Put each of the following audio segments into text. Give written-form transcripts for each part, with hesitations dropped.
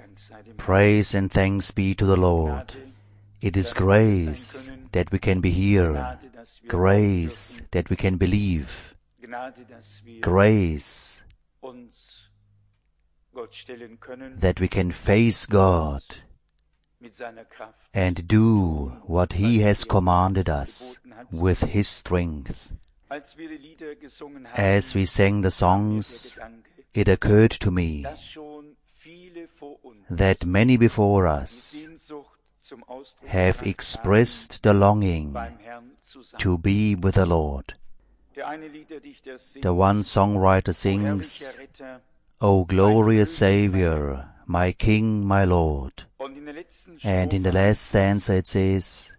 Praise and thanks be to the Lord. It is grace that we can be here, grace that we can believe, grace that we can face God and do what He has commanded us with His strength. As we sang the songs, it occurred to me that many before us have expressed the longing to be with the Lord. The one songwriter sings, "O glorious Savior, my King, my Lord." And in the last stanza it says,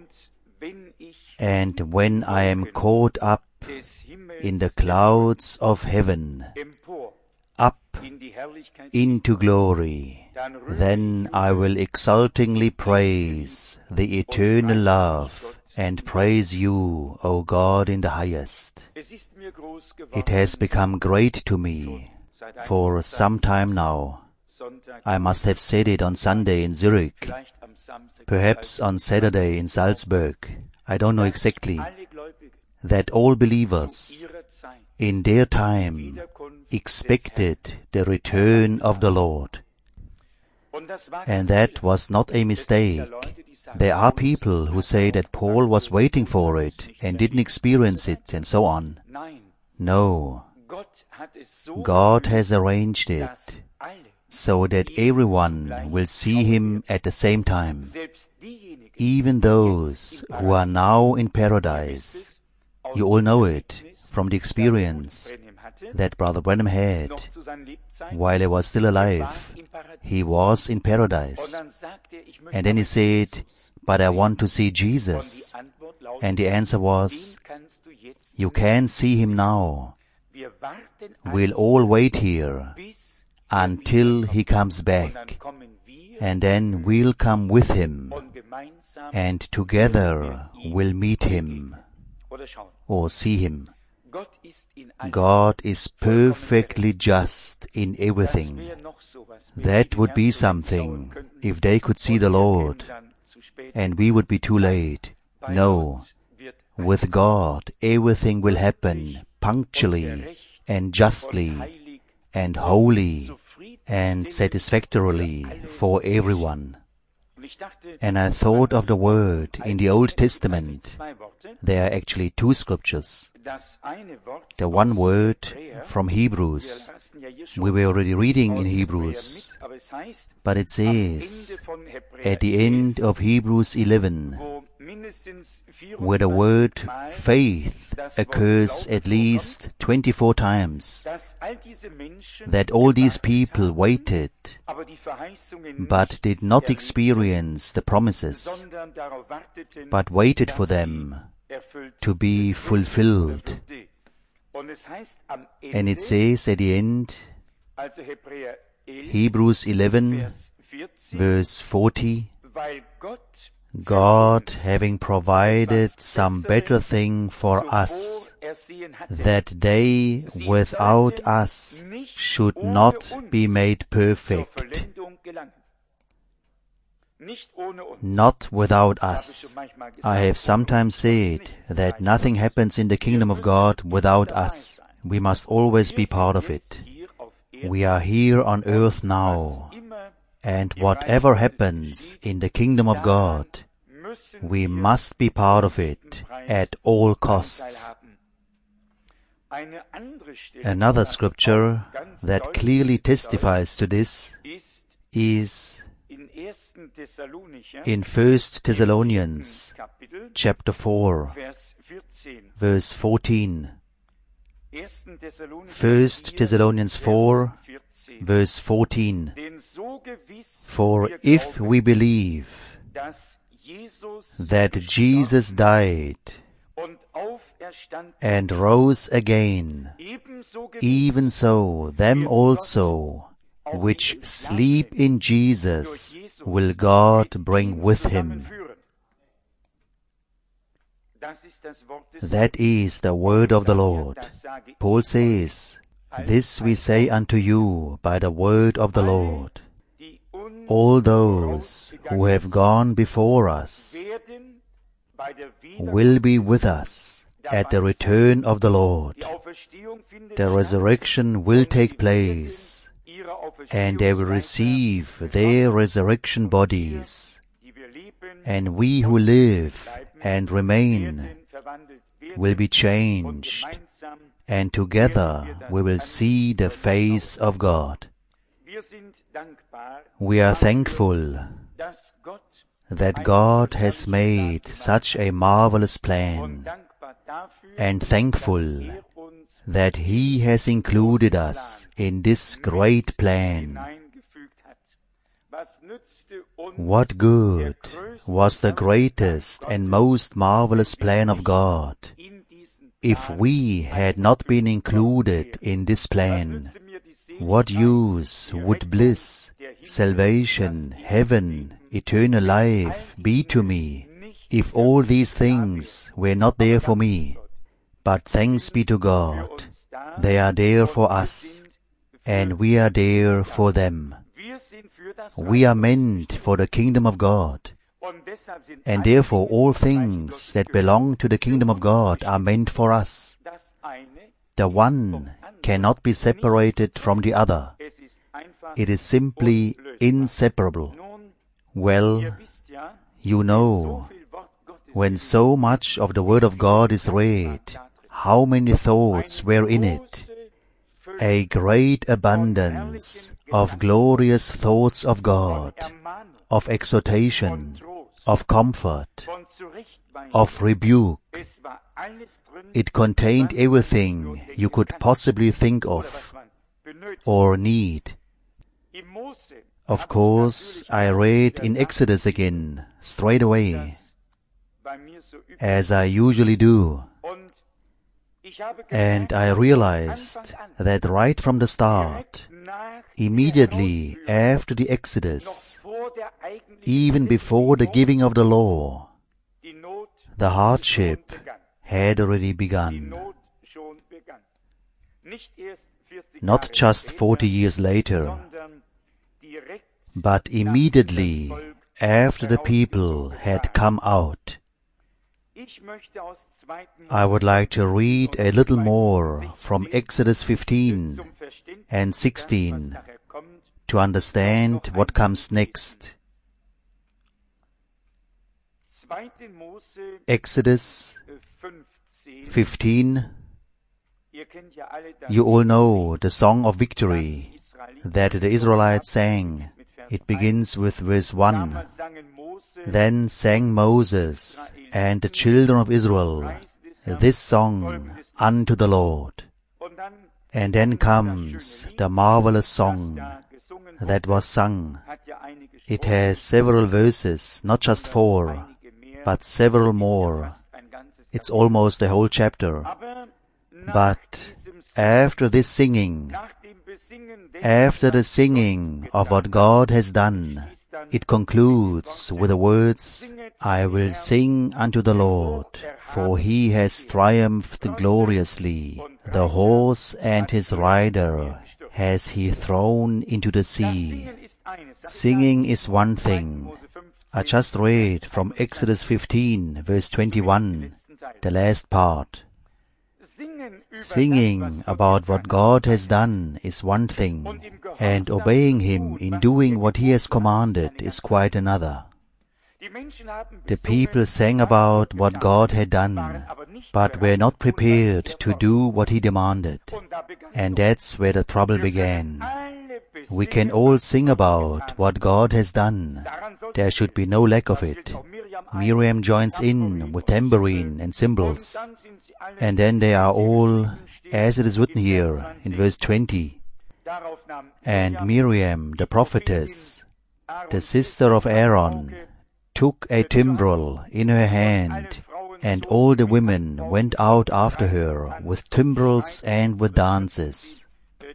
"And when I am caught up in the clouds of heaven, up into glory, then I will exultingly praise the eternal love and praise you, O God, in the highest." It has become great to me for some time now. I must have said it on Sunday in Zurich, perhaps on Saturday in Salzburg, I don't know exactly, that all believers in their time expected the return of the Lord. And that was not a mistake. There are people who say that Paul was waiting for it and didn't experience it and so on. No, God has arranged it so that everyone will see Him at the same time, even those who are now in paradise. You all know it from the experience that Brother Branham had while he was still alive. He was in paradise. And then he said, "But I want to see Jesus." And the answer was, "You can see Him now. We'll all wait here until He comes back. And then we'll come with Him. And together we'll meet Him or see Him." God is perfectly just in everything. That would be something if they could see the Lord and we would be too late. No, with God everything will happen punctually and justly and holy and satisfactorily for everyone. And I thought of the word in the Old Testament. There are actually two scriptures. The one word from Hebrews. We were already reading in Hebrews. But it says, at the end of Hebrews 11, where the word faith occurs at least 24 times, that all these people waited, but did not experience the promises, but waited for them to be fulfilled. And it says at the end, Hebrews 11, verse 40, God having provided some better thing for us, that they without us should not be made perfect. Not without us. I have sometimes said that nothing happens in the kingdom of God without us. We must always be part of it. We are here on earth now, and whatever happens in the kingdom of God, we must be part of it at all costs. Another scripture that clearly testifies to this is in 1 Thessalonians chapter 4, verse 14. 1 Thessalonians 4, verse 14. For if we believe that Jesus died and rose again, even so them also which sleep in Jesus will God bring with Him. That is the word of the Lord. Paul says, "This we say unto you by the word of the Lord." all those who have gone before us will be with us at the return of the Lord. The resurrection will take place, and they will receive their resurrection bodies. And we who live and remain will be changed, and together we will see the face of God. We are thankful that God has made such a marvelous plan, and thankful that He has included us in this great plan. What good was the greatest and most marvelous plan of God if we had not been included in this plan? What use would bliss, salvation, heaven, eternal life be to me if all these things were not there for me? But thanks be to God, they are there for us, and we are there for them. We are meant for the kingdom of God, and therefore all things that belong to the kingdom of God are meant for us. The one cannot be separated from the other. It is simply inseparable. Well, you know, when so much of the Word of God is read, how many thoughts were in it? A great abundance of glorious thoughts of God, of exhortation, of comfort, of rebuke. It contained everything you could possibly think of or need. Of course, I read in Exodus again, straight away, as I usually do. And I realized that right from the start, immediately after the Exodus, even before the giving of the law, the hardship had already begun. Not just 40 years later, but immediately after the people had come out. I would like to read a little more from Exodus 15 and 16 to understand what comes next. Exodus 15. You all know the song of victory that the Israelites sang. It begins with verse 1. Then sang Moses and the children of Israel this song unto the Lord. And then comes the marvelous song that was sung. It has several verses, not just 4, but several more. It's almost a whole chapter. But after this singing, after the singing of what God has done, it concludes with the words, I will sing unto the Lord, for He has triumphed gloriously. The horse and his rider has He thrown into the sea. Singing is one thing. I just read from Exodus 15, verse 21, the last part. Singing about what God has done is one thing, and obeying Him in doing what He has commanded is quite another. The people sang about what God had done, but were not prepared to do what He demanded. And that's where the trouble began. We can all sing about what God has done. There should be no lack of it. Miriam joins in with tambourine and cymbals. And then they are all, as it is written here in verse 20. And Miriam, the prophetess, the sister of Aaron, took a timbrel in her hand, and all the women went out after her with timbrels and with dances.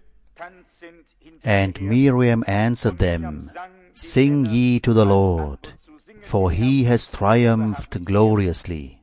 And Miriam answered them, Sing ye to the Lord, for He has triumphed gloriously.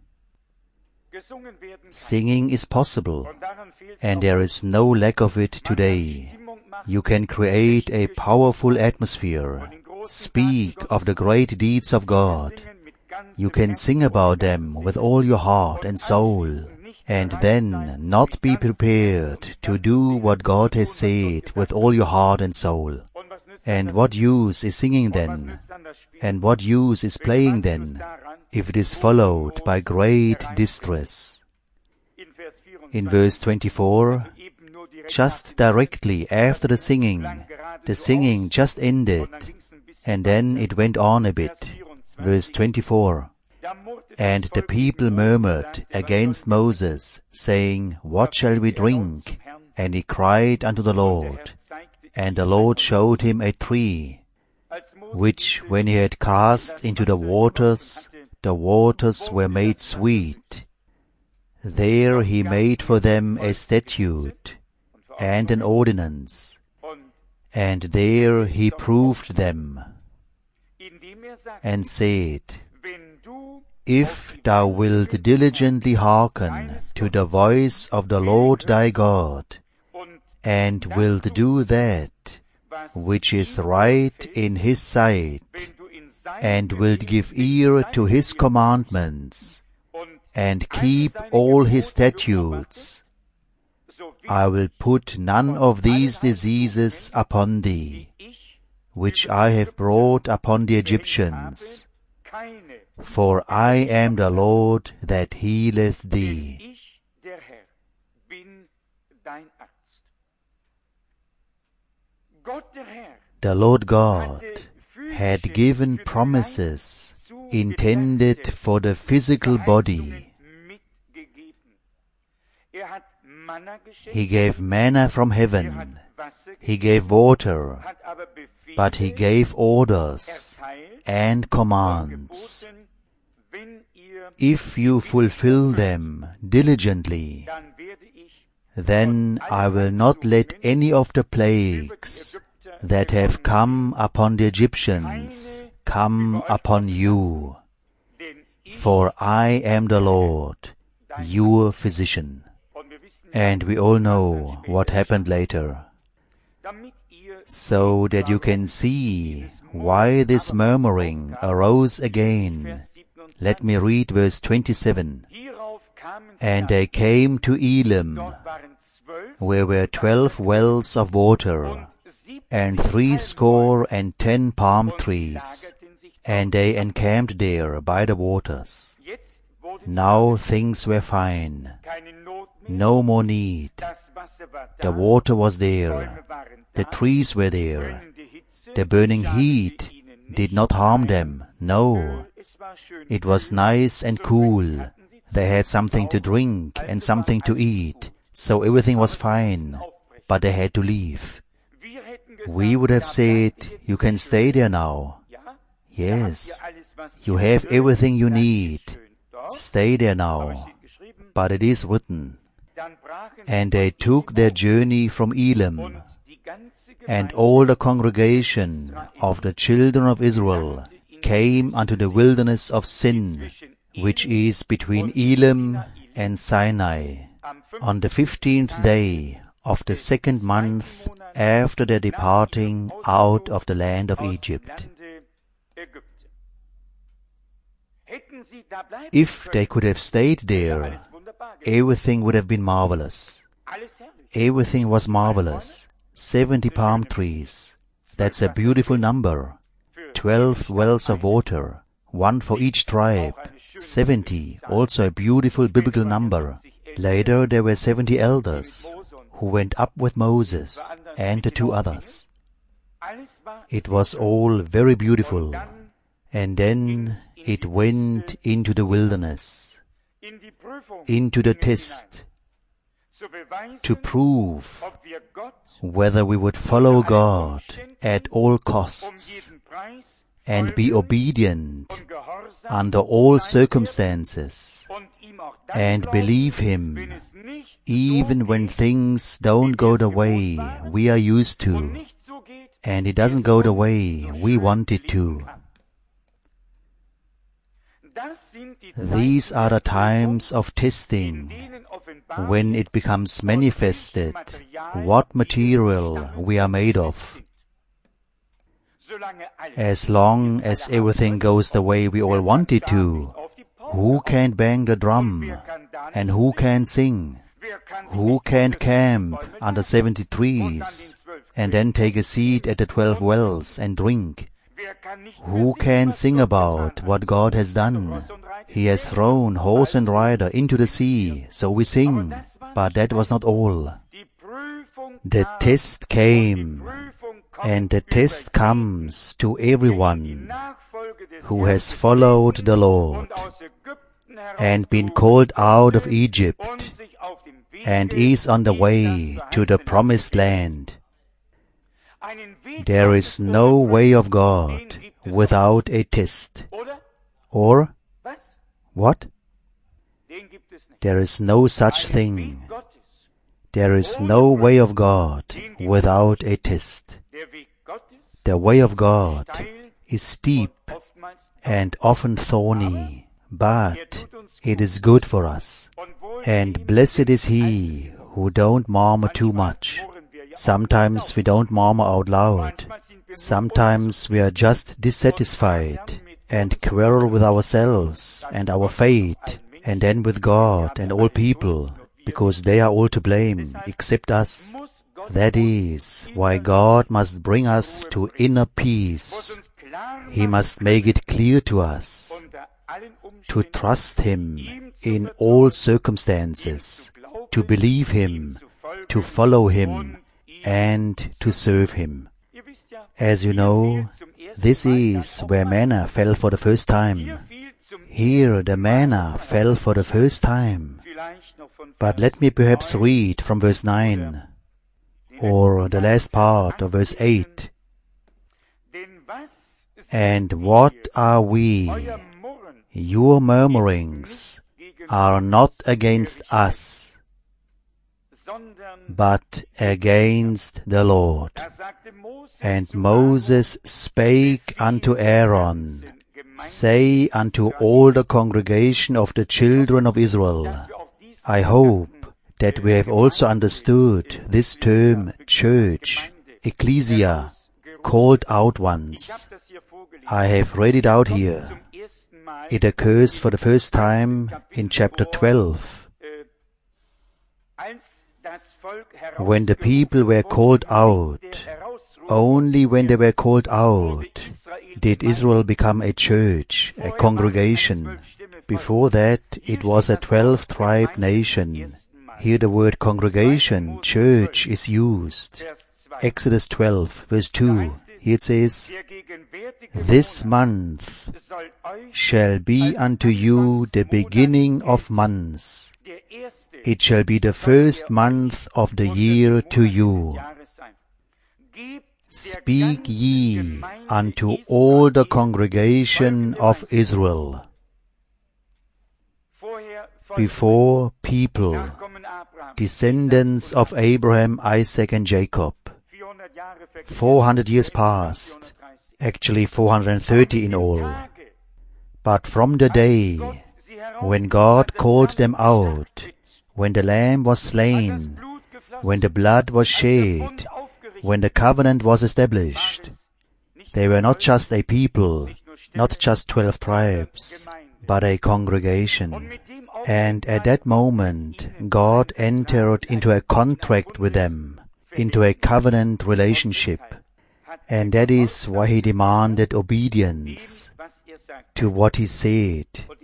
Singing is possible, and there is no lack of it today. You can create a powerful atmosphere, speak of the great deeds of God. You can sing about them with all your heart and soul, and then not be prepared to do what God has said with all your heart and soul. And what use is singing then? And what use is playing then, if it is followed by great distress? In verse 24, just directly after the singing just ended, and then it went on a bit. Verse 24, and the people murmured against Moses, saying, what shall we drink? And he cried unto the Lord. And the Lord showed him a tree, which when he had cast into the waters were made sweet. There he made for them a statute and an ordinance, and there he proved them, and said, if thou wilt diligently hearken to the voice of the Lord thy God, and wilt do that which is right in his sight, and wilt give ear to his commandments, and keep all his statutes, I will put none of these diseases upon thee, which I have brought upon the Egyptians, for I am the Lord that healeth thee. The Lord God had given promises intended for the physical body. He gave manna from heaven, he gave water, but he gave orders and commands. If you fulfill them diligently, then I will not let any of the plagues that have come upon the Egyptians come upon you, for I am the Lord, your physician. And we all know what happened later. So that you can see why this murmuring arose again, let me read verse 27. And they came to Elim, where were 12 wells of water, and 70 palm trees, and they encamped there by the waters. Now things were fine, no more need. The water was there, the trees were there, the burning heat did not harm them, no. It was nice and cool, they had something to drink and something to eat, so everything was fine, but they had to leave. We would have said, you can stay there now. Yes, you have everything you need. Stay there now. But it is written, and they took their journey from Elim, and all the congregation of the children of Israel came unto the wilderness of Sin, which is between Elim and Sinai, on the 15th day of the 2nd month after their departing out of the land of Egypt. If they could have stayed there, everything would have been marvelous. Everything was marvelous. 70 palm trees, that's a beautiful number. 12 wells of water, 1 for each tribe. 70, also a beautiful biblical number. Later there were 70 elders who went up with Moses and the 2 others. It was all very beautiful. And then it went into the wilderness, into the test, to prove whether we would follow God at all costs and be obedient under all circumstances and believe Him even when things don't go the way we are used to and it doesn't go the way we want it to. These are the times of testing, when it becomes manifested what material we are made of. As long as everything goes the way we all want it to, who can bang the drum? And who can sing? Who can camp under 70 trees and then take a seat at the 12 wells and drink? Who can sing about what God has done? He has thrown horse and rider into the sea, so we sing. But that was not all. The test came, and the test comes to everyone who has followed the Lord and been called out of Egypt and is on the way to the promised land. There is no way of God without a test. Or, what? There is no such thing. There is no way of God without a test. The way of God is steep and often thorny, but it is good for us. And blessed is he who don't murmur too much. Sometimes we don't murmur out loud. Sometimes we are just dissatisfied and quarrel with ourselves and our fate, and then with God and all people, because they are all to blame except us. That is why God must bring us to inner peace. He must make it clear to us to trust Him in all circumstances, to believe Him, to follow Him, and to serve Him. As you know, this is where manna fell for the first time. Here the manna fell for the first time. But let me perhaps read from verse 9, or the last part of verse 8. And what are we? Your murmurings are not against us, but against the Lord. And Moses spake unto Aaron, say unto all the congregation of the children of Israel, I hope that we have also understood this term church, ecclesia, called out ones. I have read it out here. It occurs for the first time in chapter 12. When the people were called out, only when they were called out did Israel become a church, a congregation. Before that, it was a 12-tribe nation. Here the word congregation, church, is used. Exodus 12, verse 2. Here it says, This month shall be unto you the beginning of months. It shall be the first month of the year to you. Speak ye unto all the congregation of Israel. Before people, descendants of Abraham, Isaac, and Jacob. 400 years passed, actually 430 in all. But from the day when God called them out, when the lamb was slain, when the blood was shed, when the covenant was established, they were not just a people, not just 12 tribes, but a congregation. And at that moment, God entered into a contract with them, into a covenant relationship. And that is why He demanded obedience to what He said.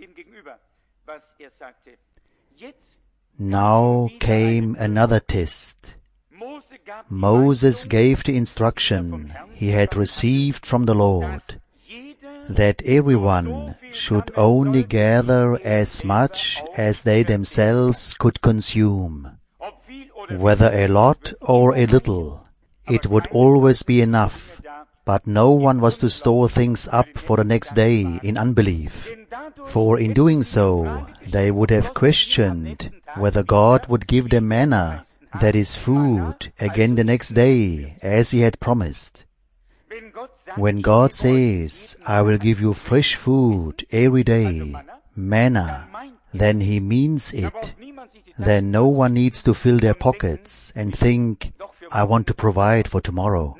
Now came another test. Moses gave the instruction he had received from the Lord, that everyone should only gather as much as they themselves could consume. Whether a lot or a little, it would always be enough, but no one was to store things up for the next day in unbelief. For in doing so, they would have questioned whether God would give them manna, that is food, again the next day, as He had promised. When God says, I will give you fresh food every day, manna, then He means it. Then no one needs to fill their pockets and think, I want to provide for tomorrow.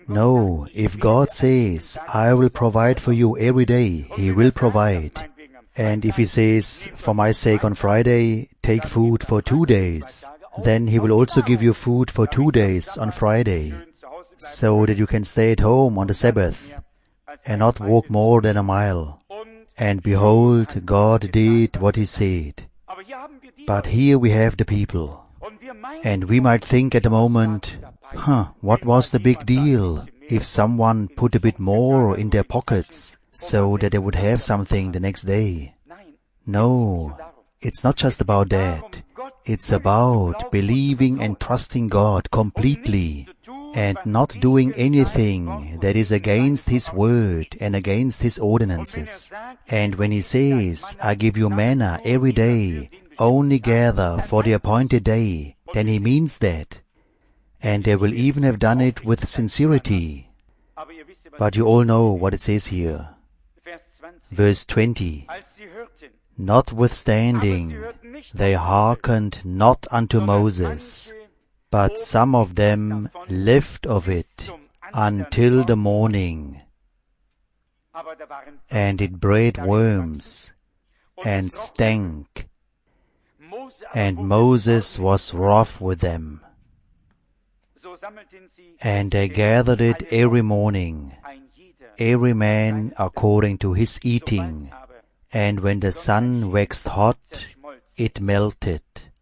No, if God says, I will provide for you every day, He will provide. And if He says, for my sake on Friday, take food for 2 days, then He will also give you food for 2 days on Friday, so that you can stay at home on the Sabbath and not walk more than a mile. And behold, God did what He said. But here we have the people. And we might think at the moment, what was the big deal if someone put a bit more in their pockets so that they would have something the next day? No, it's not just about that. It's about believing and trusting God completely and not doing anything that is against His word and against His ordinances. And when He says, I give you manna every day, only gather for the appointed day, then He means that. And they will even have done it with sincerity. But you all know what it says here. Verse 20. Notwithstanding, they hearkened not unto Moses, but some of them left of it until the morning. And it bred worms, and stank, and Moses was wroth with them. And they gathered it every morning, every man according to his eating, and when the sun waxed hot, it melted.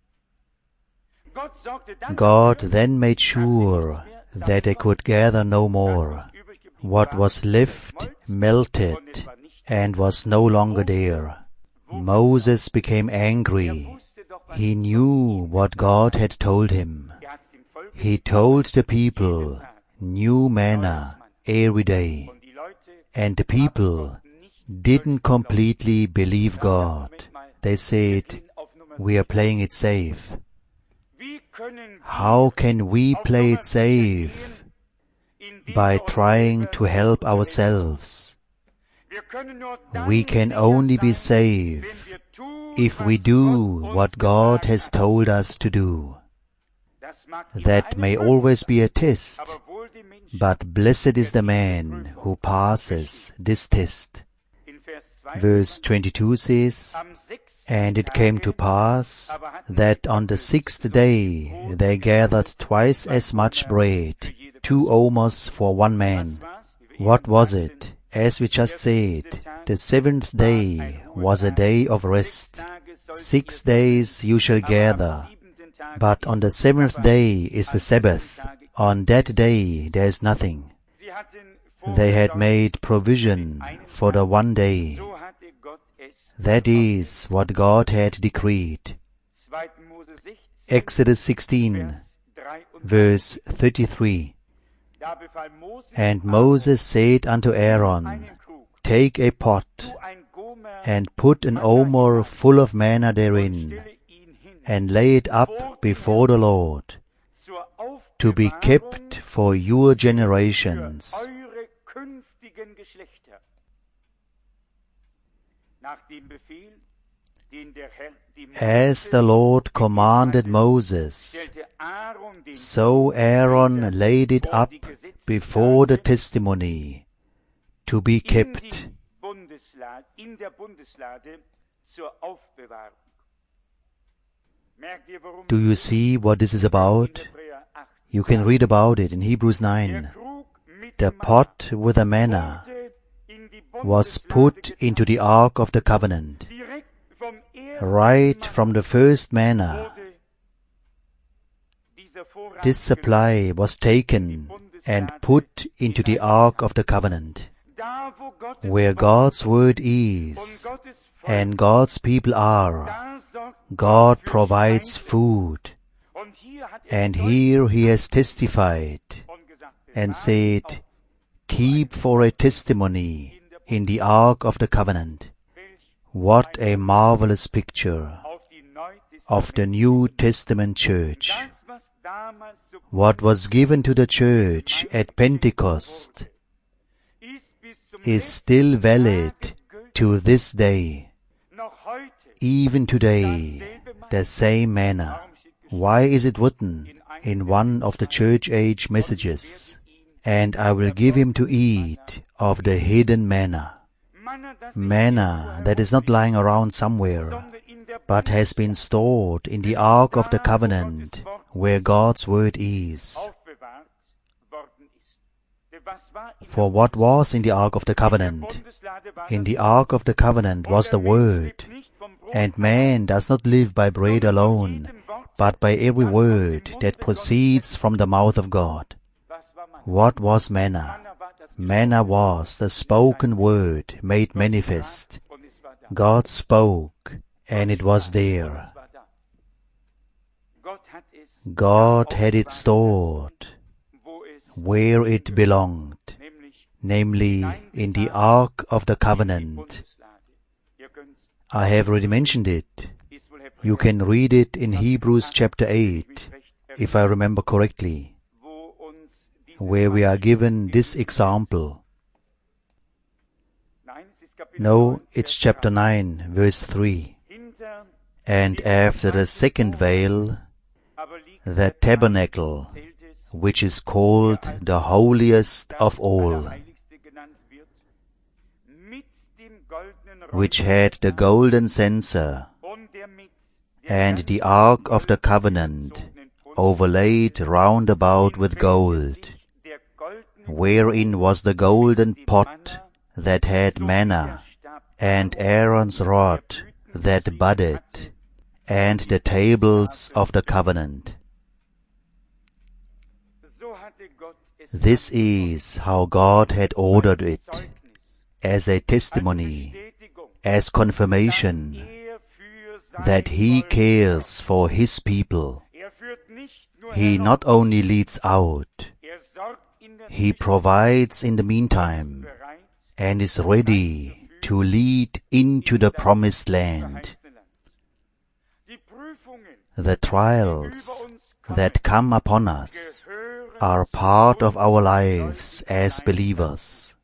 God then made sure that they could gather no more. What was left melted and was no longer there. Moses became angry. He knew what God had told him. He told the people, new manna every day. And the people didn't completely believe God. They said, we are playing it safe. How can we play it safe? By trying to help ourselves. We can only be safe if we do what God has told us to do. That may always be a test, but blessed is the man who passes this test. Verse 22 says, And it came to pass that on the 6th day they gathered twice as much bread, 2 omers for one man. What was it? As we just said, the 7th day was a day of rest. 6 days you shall gather, but on the 7th day is the Sabbath. On that day there is nothing. They had made provision for the one day. That is what God had decreed. Exodus 16, verse 33. And Moses said unto Aaron, Take a pot, and put an omer full of manna therein, and lay it up before the Lord, to be kept for your generations. As the Lord commanded Moses, so Aaron laid it up before the testimony, to be kept. Do you see what this is about? You can read about it in Hebrews 9. The pot with the manna was put into the Ark of the Covenant. Right from the first manna, this supply was taken and put into the Ark of the Covenant. Where God's Word is and God's people are, God provides food. And here He has testified and said, Keep for a testimony in the Ark of the Covenant. What a marvelous picture of the New Testament church. What was given to the church at Pentecost is still valid to this day. Even today, the same manner. Why is it written in one of the church age messages? and I will give him to eat of the hidden manna. Manna that is not lying around somewhere, but has been stored in the Ark of the Covenant, where God's Word is. For what was in the Ark of the Covenant? In the Ark of the Covenant was the Word, and man does not live by bread alone, but by every word that proceeds from the mouth of God. What was manna? Manna was the spoken word made manifest. God spoke, and it was there. God had it stored where it belonged, namely in the Ark of the Covenant. I have already mentioned it. You can read it in Hebrews chapter 8, if I remember correctly, where we are given this example. No, it's chapter 9, verse 3. And after the second veil, the tabernacle, which is called the holiest of all, which had the golden censer, and the Ark of the Covenant, overlaid round about with gold, wherein was the golden pot that had manna, and Aaron's rod that budded, and the tables of the covenant. This is how God had ordered it, as a testimony, as confirmation, that He cares for His people. He not only leads out, He provides in the meantime, and is ready to lead into the promised land. The trials that come upon us are part of our lives as believers.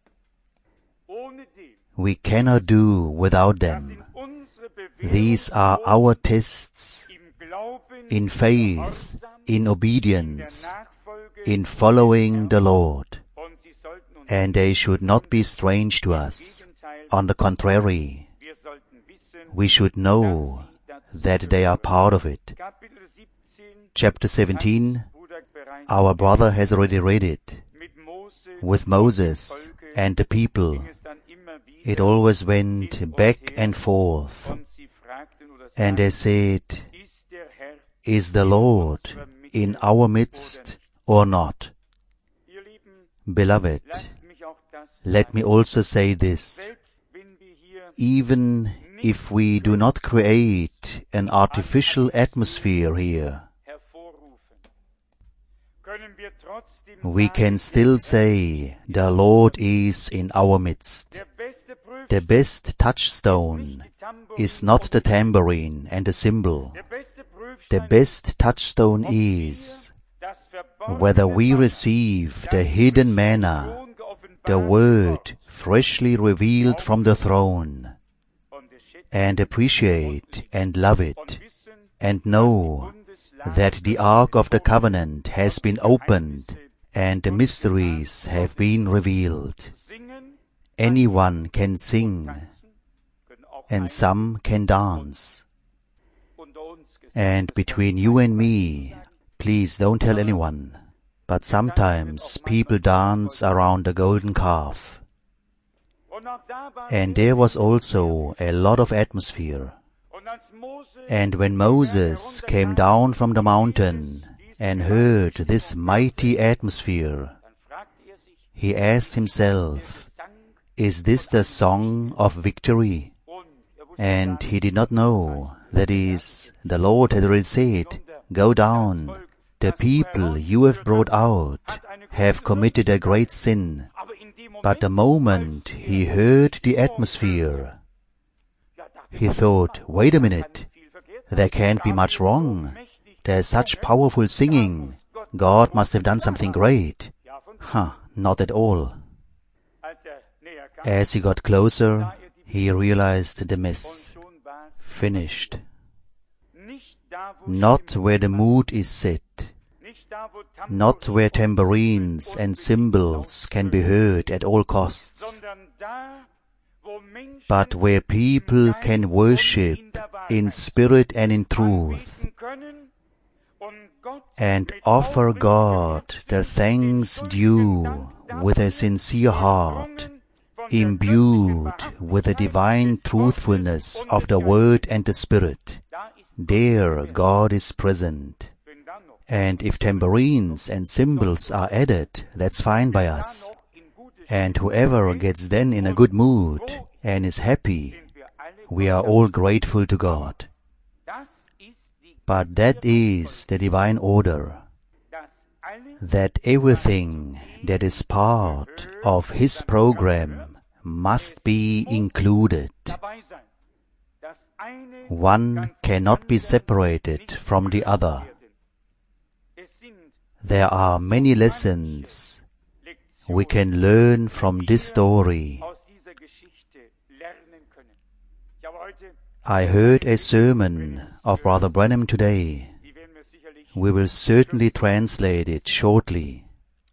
We cannot do without them. These are our tests in faith, in obedience, in following the Lord, and they should not be strange to us. On the contrary, we should know that they are part of it. Chapter 17, our brother has already read it. With Moses and the people, it always went back and forth, and they said, "Is the Lord in our midst or not?" Beloved, let me also say this. Even if we do not create an artificial atmosphere here, we can still say the Lord is in our midst. The best touchstone is not the tambourine and the cymbal. The best touchstone is whether we receive the hidden manna, the Word freshly revealed from the throne, and appreciate and love it, and know that the Ark of the Covenant has been opened and the mysteries have been revealed. Anyone can sing, and some can dance. And between you and me, please don't tell anyone, but sometimes people dance around the golden calf. And there was also a lot of atmosphere. And when Moses came down from the mountain and heard this mighty atmosphere, he asked himself, "Is this the song of victory?" And he did not know, that is, the Lord had already said, "Go down, the people you have brought out have committed a great sin." But the moment he heard the atmosphere, he thought, "Wait a minute, there can't be much wrong. There's such powerful singing. God must have done something great." Not at all. As he got closer, he realized the mess. Finished. Not where the mood is set, not where tambourines and cymbals can be heard at all costs, but where people can worship in spirit and in truth, and offer God the thanks due with a sincere heart, imbued with the divine truthfulness of the Word and the Spirit. There God is present. And if tambourines and cymbals are added, that's fine by us. And whoever gets then in a good mood and is happy, we are all grateful to God. But that is the divine order, that everything that is part of His program must be included. One cannot be separated from the other. There are many lessons we can learn from this story. I heard a sermon of Brother Branham today. We will certainly translate it shortly.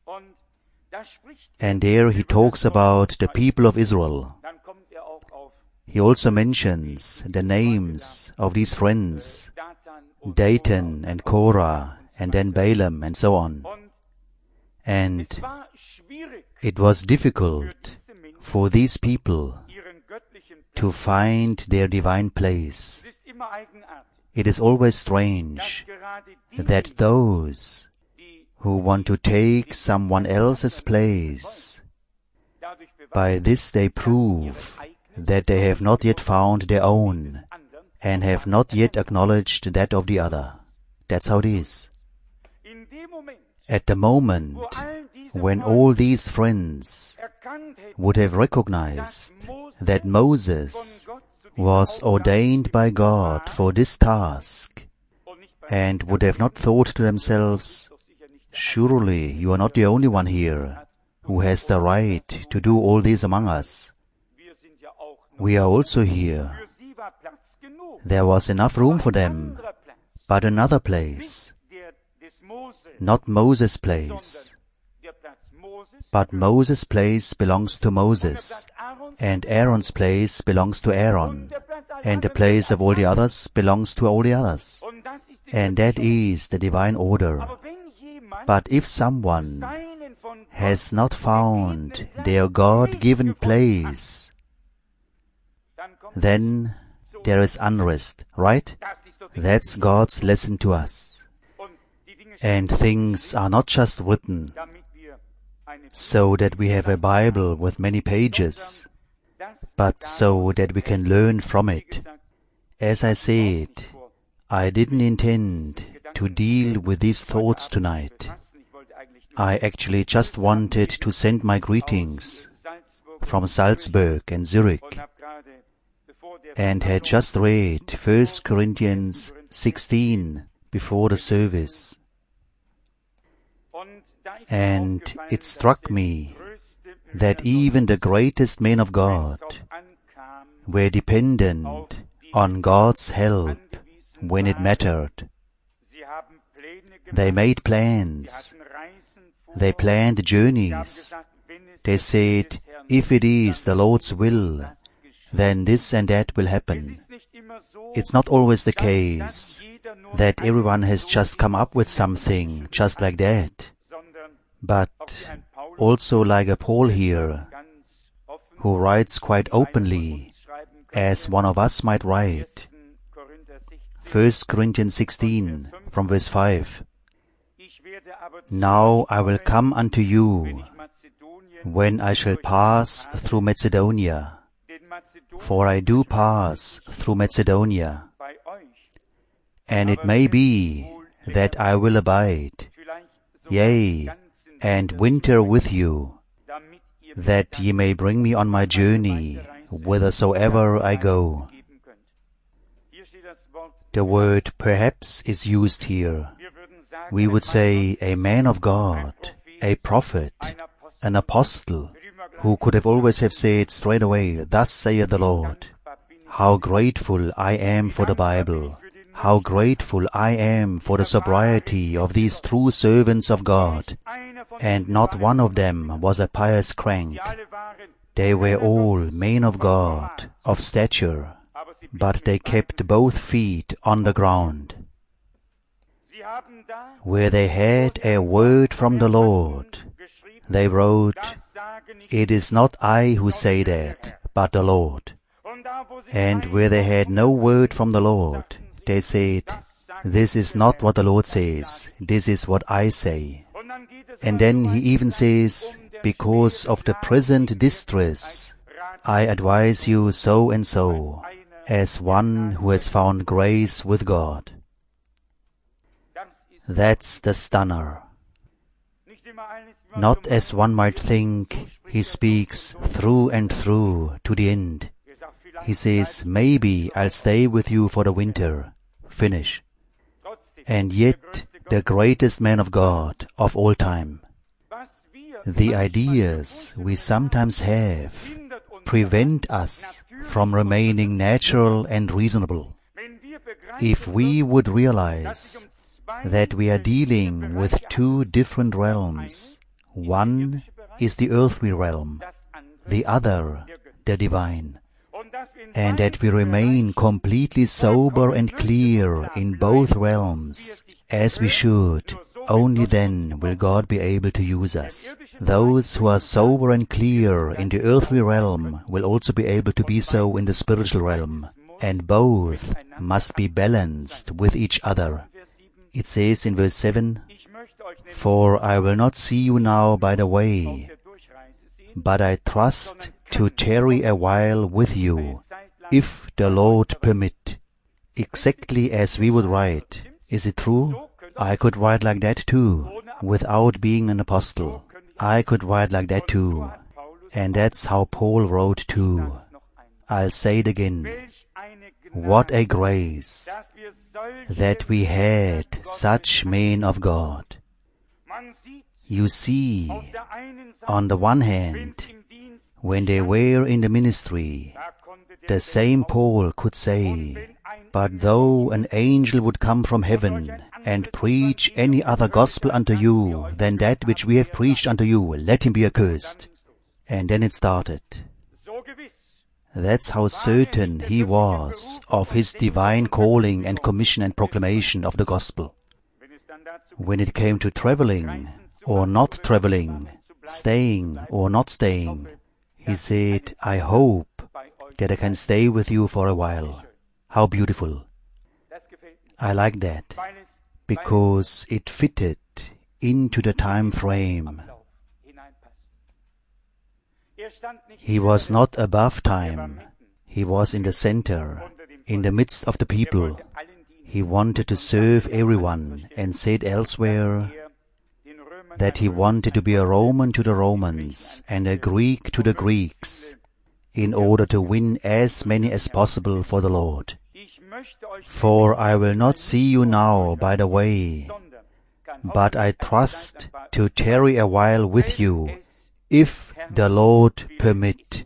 And there he talks about the people of Israel. He also mentions the names of these friends, Dathan and Korah, and then Balaam, and so on. And it was difficult for these people to find their divine place. It is always strange that those who want to take someone else's place, by this they prove that they have not yet found their own and have not yet acknowledged that of the other. That's how it is. At the moment when all these friends would have recognized that Moses was ordained by God for this task, and would have not thought to themselves, surely you are not the only one here who has the right to do all this among us. We are also here. There was enough room for them, but another place, not Moses' place, but Moses' place belongs to Moses, and Aaron's place belongs to Aaron, and the place of all the others belongs to all the others. And that is the divine order. But if someone has not found their God-given place, then there is unrest, right? That's God's lesson to us. And things are not just written so that we have a Bible with many pages, but so that we can learn from it. As I said, I didn't intend to deal with these thoughts tonight. I actually just wanted to send my greetings from Salzburg and Zurich, and had just read 1 Corinthians 16 before the service. And it struck me that even the greatest men of God were dependent on God's help when it mattered. They made plans. They planned journeys. They said, if it is the Lord's will, then this and that will happen. It's not always the case that everyone has just come up with something just like that, but also like a Paul here, who writes quite openly, as one of us might write. 1 Corinthians 16, from verse 5. Now I will come unto you when I shall pass through Macedonia, for I do pass through Macedonia. And it may be that I will abide, yea, and winter with you, that ye may bring me on my journey whithersoever I go. The word perhaps is used here. We would say a man of God, a prophet, an apostle, who could have always have said straight away, thus saith the Lord. How grateful I am for the Bible. how grateful I am for the sobriety of these true servants of God, and not one of them was a pious crank. They were all men of God, of stature, but they kept both feet on the ground. Where they had a word from the Lord, they wrote, "It is not I who say that, but the Lord." And where they had no word from the Lord, they said, "This is not what the Lord says, this is what I say." And then he even says, "Because of the present distress, I advise you so and so, as one who has found grace with God." That's the stunner. Not as one might think, he speaks through and through to the end. He says, "Maybe I'll stay with you for the winter." Finish. And yet, the greatest man of God of all time. The ideas we sometimes have prevent us from remaining natural and reasonable. If we would realize that we are dealing with two different realms, one is the earthly realm, the other the divine, and that we remain completely sober and clear in both realms, as we should, only then will God be able to use us. Those who are sober and clear in the earthly realm will also be able to be so in the spiritual realm, and both must be balanced with each other. It says in verse 7, "For I will not see you now by the way, but I trust to tarry a while with you, if the Lord permit." Exactly as we would write. Is it true? I could write like that too, without being an apostle. I could write like that too. And that's how Paul wrote too. I'll say it again. What a grace that we had such men of God. You see, on the one hand, when they were in the ministry, the same Paul could say, "But though an angel would come from heaven and preach any other gospel unto you than that which we have preached unto you, let him be accursed." And then it started. That's how certain he was of his divine calling and commission and proclamation of the gospel. When it came to traveling or not traveling, staying or not staying, he said, "I hope that I can stay with you for a while." How beautiful. I like that, because it fitted into the time frame. He was not above time. He was in the center, in the midst of the people. He wanted to serve everyone, and said elsewhere that he wanted to be a Roman to the Romans and a Greek to the Greeks, in order to win as many as possible for the Lord. "For I will not see you now by the way, but I trust to tarry a while with you, if the Lord permit."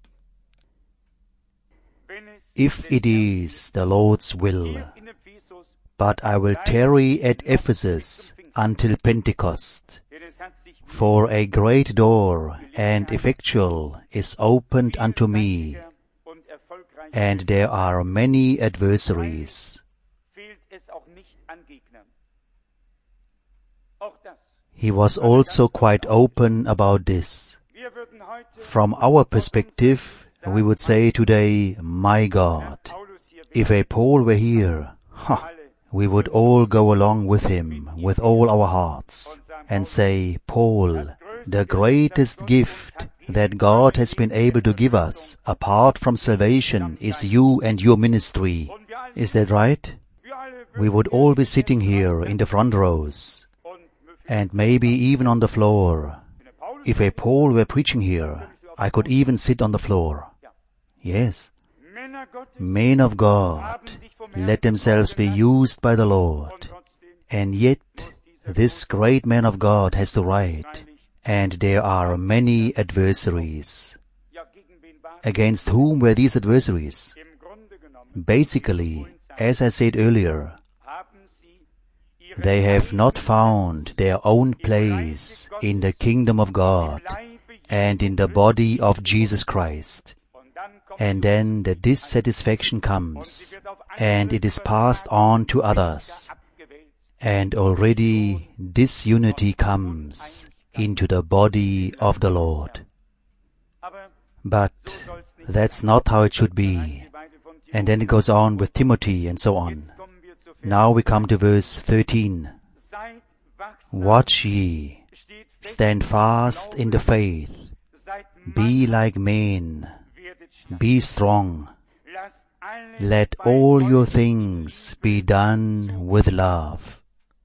If it is the Lord's will. But I will tarry at Ephesus until Pentecost. For a great door and effectual is opened unto me, and there are many adversaries. He was also quite open about this. From our perspective, we would say today, "My God, if a Paul were here, we would all go along with him with all our hearts and say, 'Paul, the greatest gift that God has been able to give us, apart from salvation, is you and your ministry.' Is that right?" We would all be sitting here in the front rows, and maybe even on the floor. If a Paul were preaching here, I could even sit on the floor. Yes. Men of God let themselves be used by the Lord, and yet this great man of God has to write, "And there are many adversaries." Against whom were these adversaries? Basically, as I said earlier, they have not found their own place in the kingdom of God and in the body of Jesus Christ. And then the dissatisfaction comes, and it is passed on to others. And already disunity comes into the body of the Lord. But that's not how it should be. And then it goes on with Timothy and so on. Now we come to verse 13. Watch ye, stand fast in the faith, be like men, be strong. Let all your things be done with love.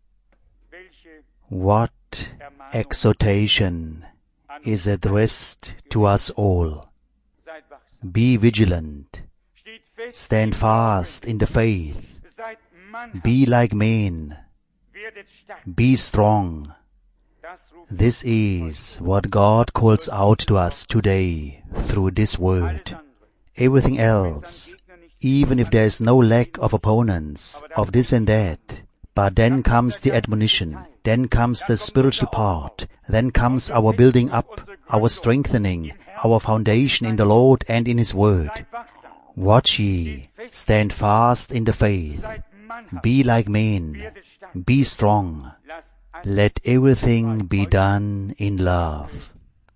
What exhortation is addressed to us all. Be vigilant, stand fast in the faith, be like men, be strong. This is what God calls out to us today through this word. Everything else, even if there is no lack of opponents, of this and that, but then comes the admonition, then comes the spiritual part, then comes our building up, our strengthening, our foundation in the Lord and in His Word. Watch ye, stand fast in the faith, be like men, be strong. Let everything be done in love.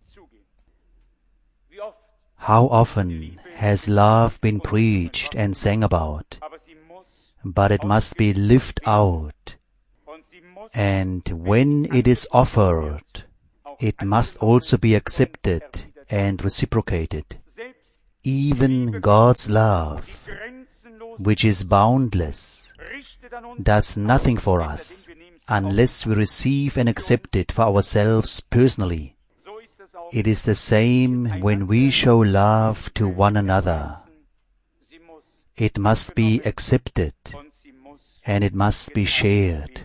How often has love been preached and sang about? But it must be lived out. And when it is offered, it must also be accepted and reciprocated. Even God's love, which is boundless, does nothing for us unless we receive and accept it for ourselves personally. It is the same when we show love to one another. It must be accepted and it must be shared.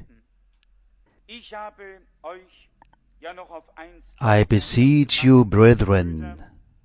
I beseech you, brethren.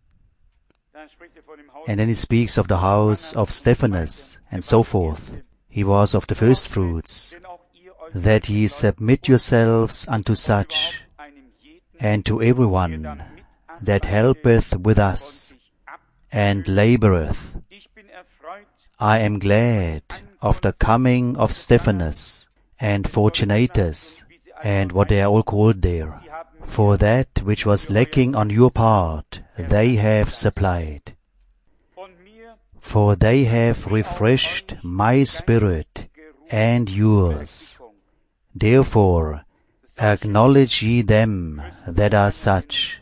And then he speaks of the house of Stephanas and so forth. He was of the first fruits. That ye submit yourselves unto such, and to everyone that helpeth with us, and laboureth. I am glad of the coming of Stephanas, and Fortunatus, and what they are all called there. For that which was lacking on your part, they have supplied. For they have refreshed my spirit and yours. Therefore, acknowledge ye them that are such.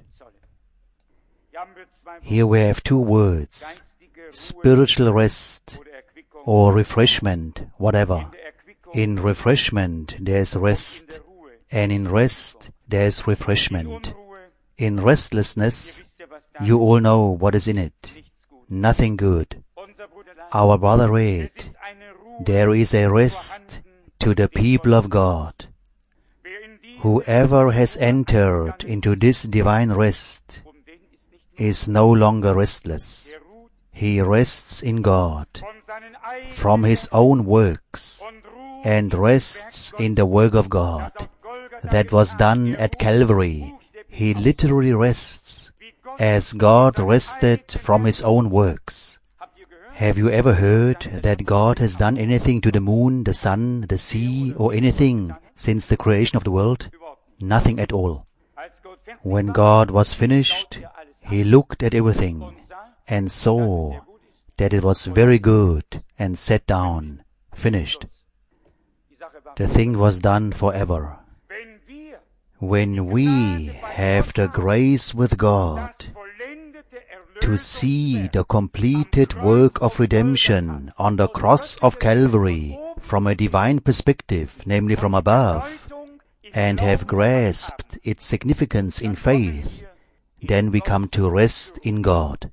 Here we have two words, spiritual rest or refreshment, whatever. In refreshment there is rest, and in rest there is refreshment. In restlessness, you all know what is in it. Nothing good. Our brother read, there is a rest to the people of God. Whoever has entered into this divine rest is no longer restless. He rests in God from his own works and rests in the work of God that was done at Calvary. He literally rests as God rested from his own works. Have you ever heard that God has done anything to the moon, the sun, the sea, or anything since the creation of the world? Nothing at all. When God was finished, He looked at everything and saw that it was very good and sat down, finished. The thing was done forever. When we have the grace with God to see the completed work of redemption on the cross of Calvary from a divine perspective, namely from above, and have grasped its significance in faith, then we come to rest in God.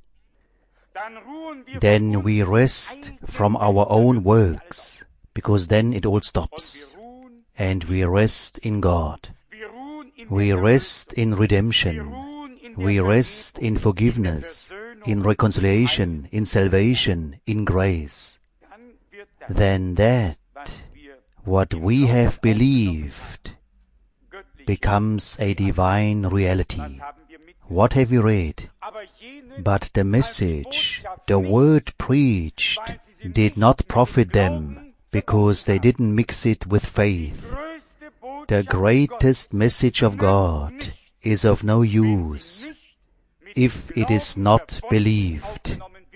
Then we rest from our own works, because then it all stops, and we rest in God. We rest in redemption. We rest in forgiveness, in reconciliation, in salvation, in grace. then that what we have believed becomes a divine reality. What have we read? But the message, the word preached, did not profit them because they didn't mix it with faith. The greatest message of God is of no use if it is not believed.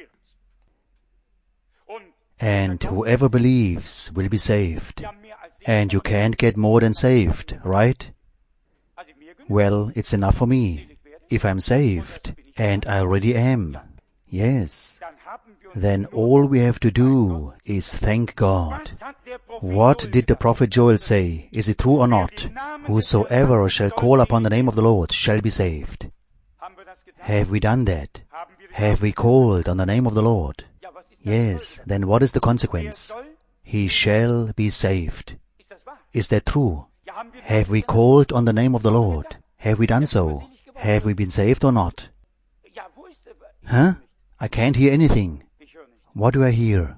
And whoever believes will be saved. And you can't get more than saved, right? Well, it's enough for me. If I'm saved, and I already am, yes, then all we have to do is thank God. What did the prophet Joel say? Is it true or not? Whosoever shall call upon the name of the Lord shall be saved. Have we done that? Have we called on the name of the Lord? Yes, then what is the consequence? He shall be saved. Is that true? Have we called on the name of the Lord? Have we done so? Have we been saved or not? Huh? I can't hear anything. What do I hear?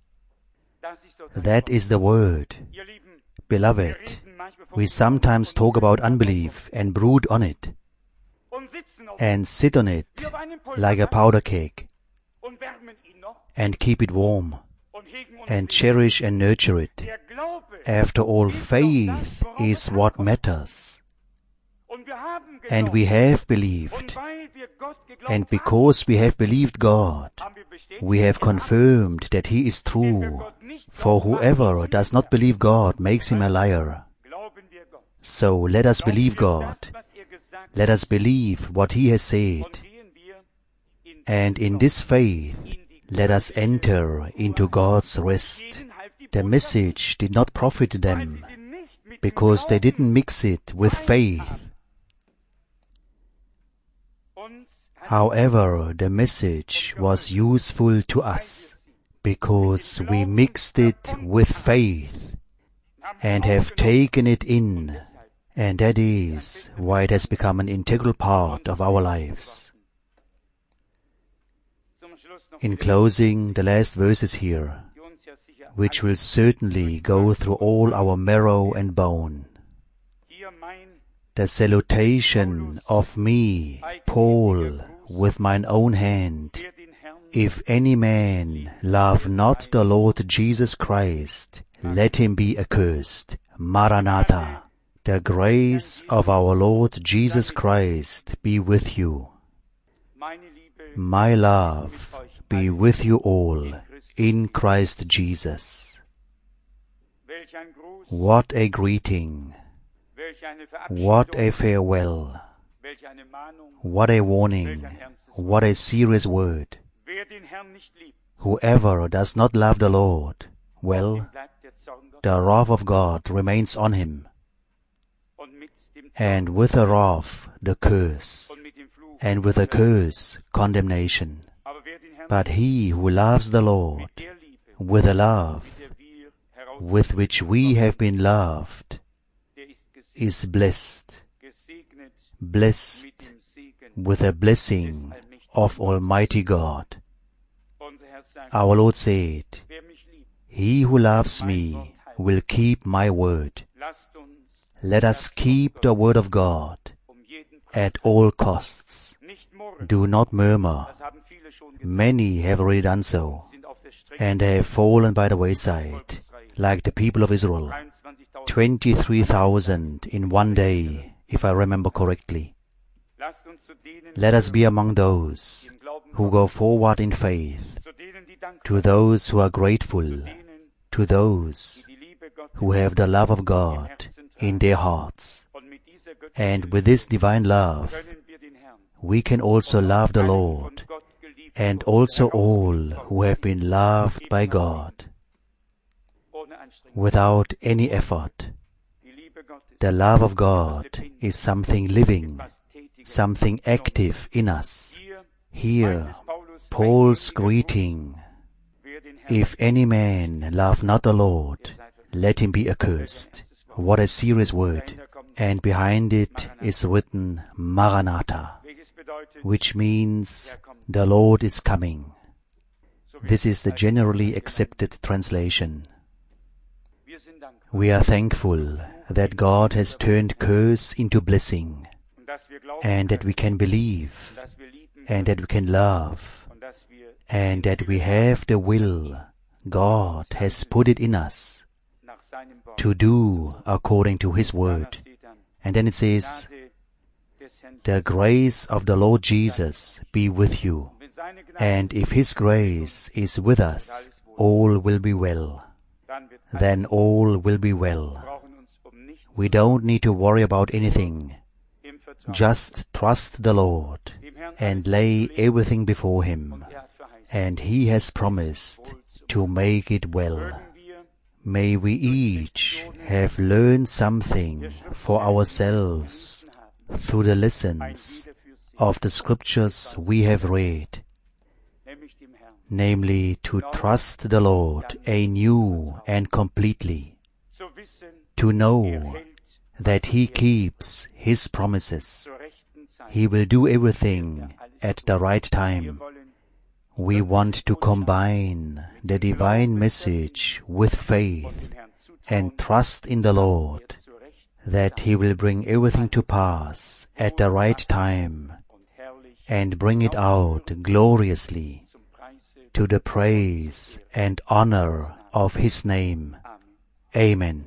That is the word. Beloved, we sometimes talk about unbelief and brood on it and sit on it like a powder cake and keep it warm and cherish and nurture it. After all, faith is what matters. And we have believed. And because we have believed God, we have confirmed that He is true. For whoever does not believe God makes him a liar. So let us believe God. Let us believe what He has said. And in this faith, let us enter into God's rest. The message did not profit them because they didn't mix it with faith. However, the message was useful to us because we mixed it with faith and have taken it in, and that is why it has become an integral part of our lives. In closing, the last verses here, which will certainly go through all our marrow and bone. The salutation of me, Paul, with mine own hand. If any man love not the Lord Jesus Christ, let him be accursed. Maranatha. The grace of our Lord Jesus Christ be with you. My love be with you all in Christ Jesus. What a greeting. What a farewell. What a warning. What a serious word. Whoever does not love the Lord, well, the wrath of God remains on him. And with the wrath, the curse. And with the curse, condemnation. But he who loves the Lord, with the love with which we have been loved, is blessed. Blessed with a blessing of Almighty God. Our Lord said, He who loves me will keep my word. Let us keep the word of God at all costs. Do not murmur. Many have already done so, and they have fallen by the wayside, like the people of Israel. 23,000 in one day, if I remember correctly. Let us be among those who go forward in faith, to those who are grateful, to those who have the love of God in their hearts. And with this divine love, we can also love the Lord, and also all who have been loved by God. Without any effort. The love of God is something living, something active in us. Here, Paul's greeting, if any man love not the Lord, let him be accursed. What a serious word. And behind it is written Maranatha, which means the Lord is coming. This is the generally accepted translation. We are thankful that God has turned curse into blessing, and that we can believe, and that we can love, and that we have the will. God has put it in us to do according to His word. And then it says, the grace of the Lord Jesus be with you. And if His grace is with us, all will be well. Then all will be well. We don't need to worry about anything. Just trust the Lord and lay everything before Him. And He has promised to make it well. May we each have learned something for ourselves through the lessons of the scriptures we have read, namely to trust the Lord anew and completely, to know that He keeps His promises. He will do everything at the right time. We want to combine the divine message with faith and trust in the Lord that He will bring everything to pass at the right time and bring it out gloriously to the praise and honor of His name. Amen.